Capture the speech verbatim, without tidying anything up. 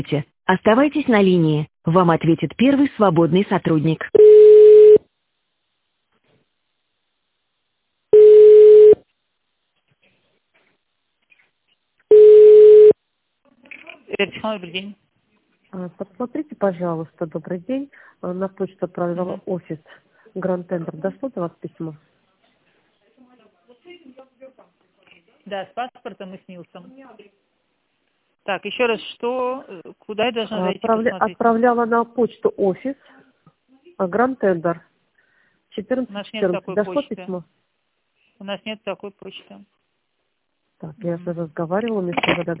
Оставайтесь на линии. Вам ответит первый свободный сотрудник. Эльфхан, добрый день. А, Посмотрите, пожалуйста, добрый день. А, На почту отправила Мгм. офис Гранд Тендер. Дошло до вас письмо? Да, с паспортом и с НИЛСом. Так, еще раз, что, э, куда я должна А, зайти Отправля... посмотреть? Отправляла на почту офис а, Гранд Тендер. У четырнадцать нас нет четырнадцать. такой Дошло почты. письмо? У нас нет такой почты. Так, я же Мгм. разговаривала, мне сказали,